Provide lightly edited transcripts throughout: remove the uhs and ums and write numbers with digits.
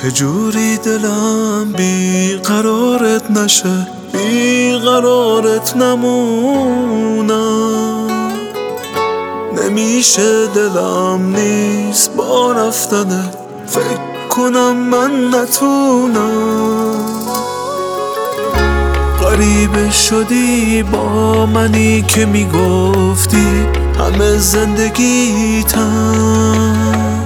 چجوری دلم بیقرارت نشه، بیقرارت نمونم. نمیشه دلم نیست با رفتنت، فکر کنم من نتونم. غریبه شدی با منی که میگفتی همه زندگیتم.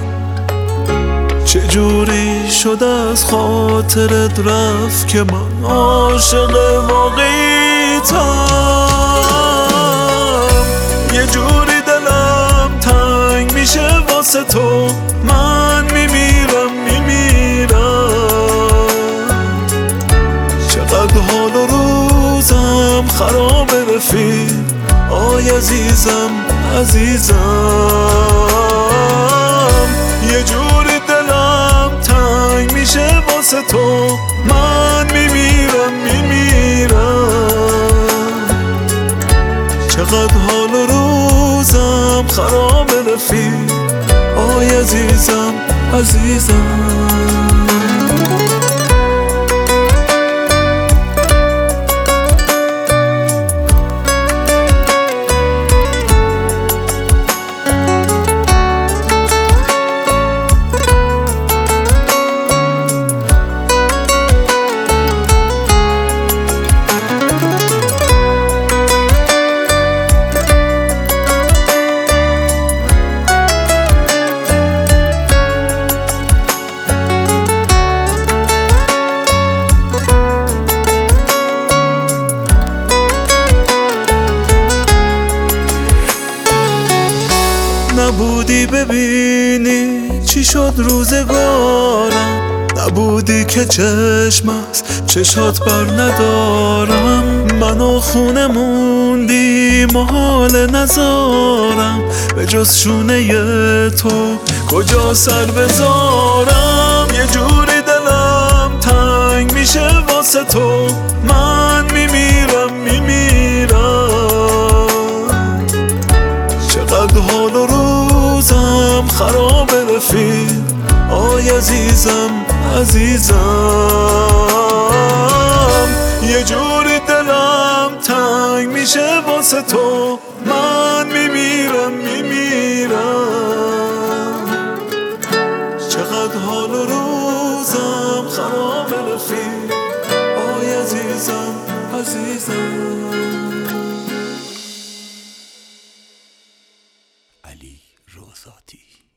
چجوری شد از خاطرت رفت که من عاشق واقعیتم. یه جوری دلم تنگ میشه واسه تو، من میمیرم چقدر حال و روزم خرابه رفیق. آی عزیزم یه جوری دلم تنگ میشه واسه تو، من میمیرم چقدر حال و روزم خرابه رفیق. آی عزیزم نبودی ببینی چی شد روزگارم، نبودی که چشم از چشات بر ندارم. منو خونه موندی محال نذارم، به جز شونه تو کجا سر بذارم. یه جوری دلم تنگ میشه واسه تو، من میمیرم چقدر حال و روزم خرابه رفیق. آی عزیزم یه جوری دلم تنگ میشه واسه تو، من میمیرم چقدر حال و روزم خرابه رفیق. آی عزیزم علی روزاتی.